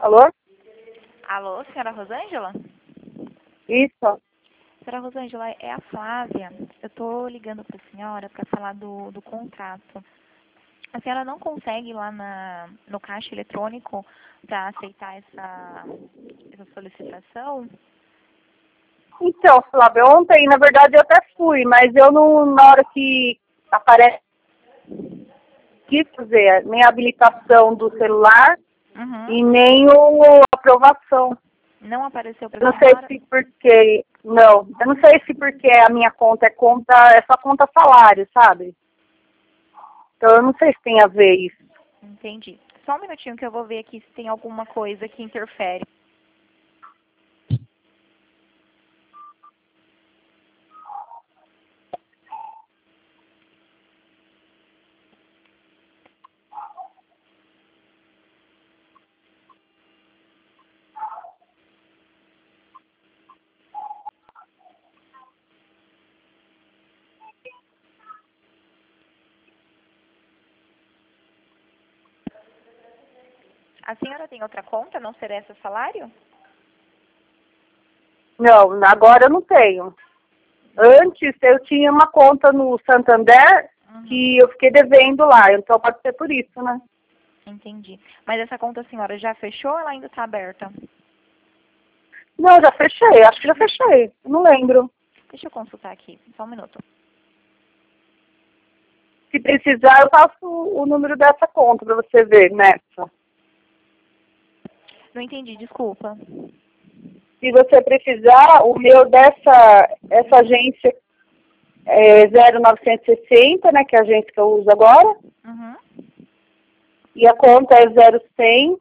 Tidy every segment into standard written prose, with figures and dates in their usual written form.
Alô? Alô, senhora Rosângela? Isso. Senhora Rosângela, é a Flávia. Eu estou ligando para a senhora para falar do contrato. A senhora não consegue ir lá no caixa eletrônico para aceitar essa solicitação? Então, Flávia, ontem, na verdade, eu até fui, mas eu não, na hora que aparece, quis fazer nem a habilitação do celular e nem a aprovação. Não apareceu para Eu a não sei senhora? se porque, não, eu não sei se porque a minha conta é só conta salário, sabe? Então eu não sei se tem a ver isso. Entendi. Só um minutinho que eu vou ver aqui se tem alguma coisa que interfere. A senhora tem outra conta, não ser essa salário? Não, agora eu não tenho. Antes eu tinha uma conta no Santander que eu fiquei devendo lá, então pode ser por isso, né? Entendi. Mas essa conta a senhora já fechou ou ela ainda está aberta? Não, já fechei, acho que já fechei, não lembro. Deixa eu consultar aqui, só um minuto. Se precisar, eu passo o número dessa conta para você ver nessa. Não entendi, desculpa. Se você precisar, o meu essa agência é 0960, né, que é a agência que eu uso agora. E a conta é 0100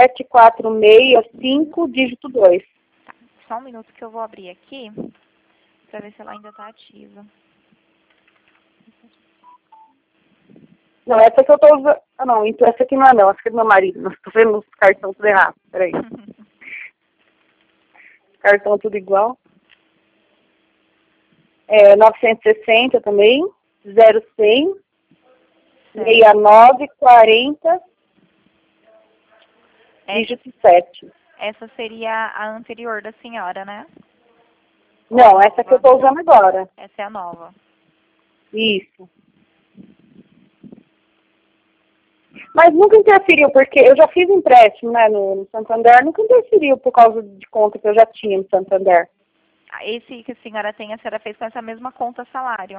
7465, dígito 2. Tá, só um minuto que eu vou abrir aqui para ver se ela ainda está ativa. Não, essa que eu tô usando. Ah, não, então essa aqui não é não, essa aqui é do meu marido. Nós tô vendo os cartões tudo errado. Peraí. Cartão tudo igual. É 960 também. 0100 6940, dígito 7. Essa seria a anterior da senhora, né? Não, essa que eu tô usando agora. Essa é a nova. Isso. Mas nunca interferiu, porque eu já fiz empréstimo, né, no Santander, nunca interferiu por causa de conta que eu já tinha no Santander. Esse que a senhora tem, a senhora fez com essa mesma conta salário?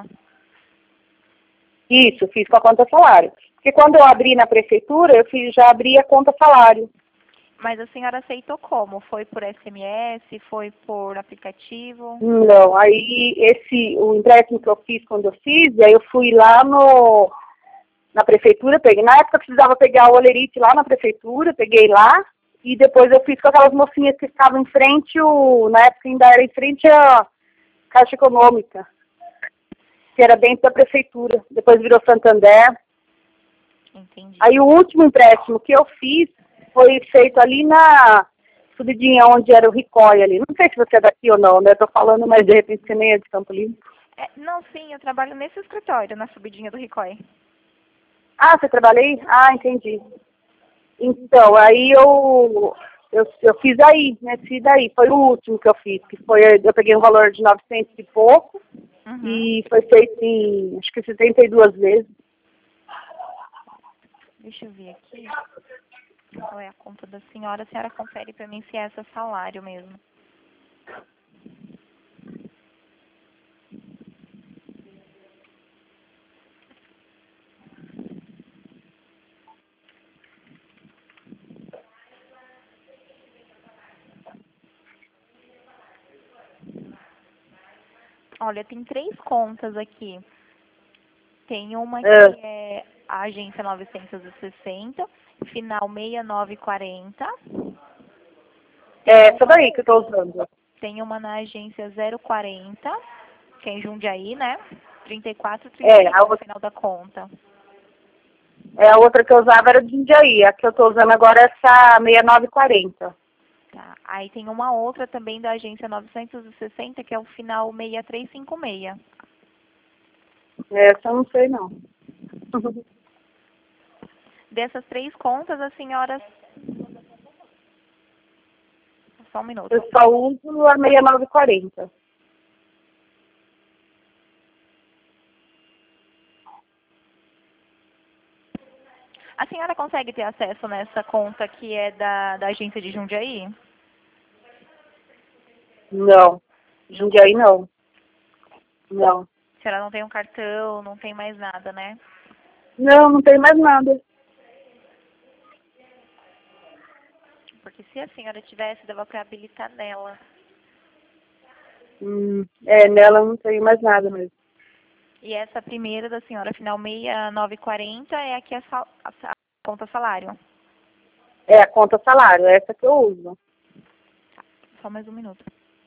Isso, fiz com a conta salário. Porque quando eu abri na prefeitura, já abri a conta salário. Mas a senhora aceitou como? Foi por SMS? Foi por aplicativo? Não, aí o empréstimo que eu fiz quando eu fiz, aí eu fui lá na prefeitura, peguei. Na época eu precisava pegar o olerite lá na prefeitura, peguei lá, e depois eu fiz com aquelas mocinhas que estavam em frente, na época ainda era em frente à Caixa Econômica, que era dentro da prefeitura. Depois virou Santander. Entendi. Aí o último empréstimo que eu fiz foi feito ali na subidinha onde era o Ricói ali. Não sei se você é daqui ou não, né? Eu tô falando, mas de repente você nem é de Campo Limpo. Não, sim, eu trabalho nesse escritório, na subidinha do Ricói. Ah, você trabalha aí? Ah, entendi. Então, aí eu fiz aí, nesse daí. Foi o último que eu fiz, que foi, eu peguei um valor de 900 e pouco, e foi feito em, acho que 72 vezes. Deixa eu ver aqui. Qual é a conta da senhora? A senhora confere para mim se é essa salário mesmo. Olha, tem 3 contas aqui. Tem uma que é a agência 960, final 6940. É essa daí que eu tô usando. Tem uma na agência 040, que é em Jundiaí, né? 34, no final da conta. A outra que eu usava era de Jundiaí. A que eu tô usando agora é essa 6940. Tá. Aí tem uma outra também da agência 960, que é o final 6356. Essa eu não sei, não. Dessas 3 contas, a senhora... Só um minuto. Eu só uso a 6940. A senhora consegue ter acesso nessa conta que é da agência de Jundiaí? Não. Jundiaí não. Não. A senhora não tem um cartão, não tem mais nada, né? Não, não tem mais nada. Porque se a senhora tivesse, dava para habilitar nela. Nela eu não tenho mais nada mesmo. E essa primeira da senhora, final 6940, é aqui a conta salário. É a conta salário, é essa que eu uso. Só mais um minuto.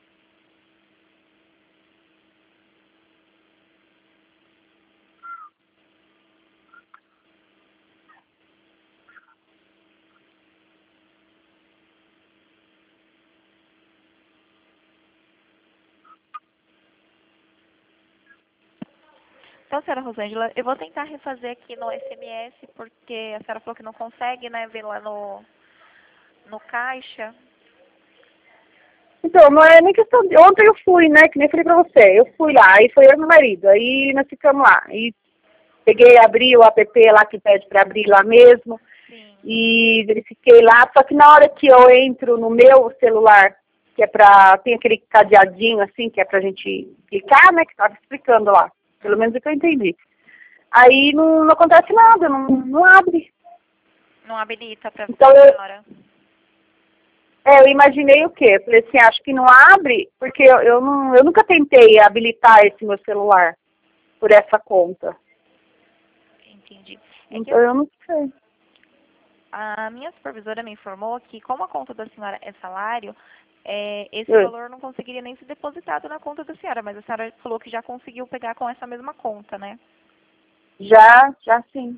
Então, senhora Rosângela, eu vou tentar refazer aqui no SMS, porque a senhora falou que não consegue, né, ver lá no caixa. Então, não é nem questão de... Ontem eu fui, né, que nem falei pra você. Eu fui lá, aí foi eu e meu marido. Aí nós ficamos lá. E peguei, abri o app lá que pede pra abrir lá mesmo. Sim. E verifiquei lá. Só que na hora que eu entro no meu celular, que é pra... Tem aquele cadeadinho assim, que é pra gente clicar, né, que tava explicando lá. Pelo menos é que eu entendi. Aí não acontece nada, não abre. Não habilita para Então, a senhora. eu imaginei o quê? Eu falei assim, acho que não abre, porque eu nunca tentei habilitar esse meu celular por essa conta. Entendi. Então eu não sei. A minha supervisora me informou que, como a conta da senhora é salário, esse Eu, valor não conseguiria nem ser depositado na conta da senhora, mas a senhora falou que já conseguiu pegar com essa mesma conta, né? já sim.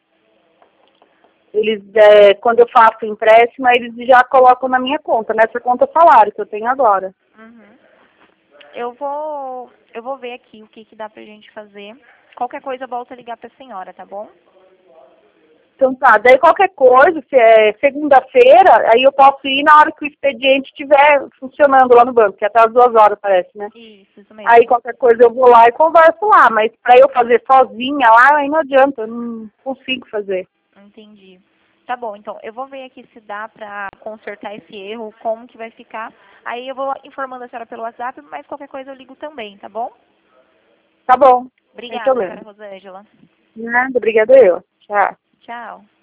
Eles, quando eu faço empréstimo, eles já colocam na minha conta, nessa conta salário que eu tenho agora. Uhum. Eu vou ver aqui o que dá pra gente fazer. Qualquer coisa, eu volto a ligar pra senhora, tá bom? Então tá, daí qualquer coisa, se é segunda-feira, aí eu posso ir na hora que o expediente estiver funcionando lá no banco, que é até as 2 horas parece, né? Isso mesmo. Aí qualquer coisa eu vou lá e converso lá, mas pra eu fazer sozinha lá, aí não adianta, eu não consigo fazer. Entendi. Tá bom, então, eu vou ver aqui se dá pra consertar esse erro, como que vai ficar. Aí eu vou informando a senhora pelo WhatsApp, mas qualquer coisa eu ligo também, tá bom? Tá bom, sem Obrigada, senhora problema. Rosângela. Nada, obrigada eu. Tchau. Tchau.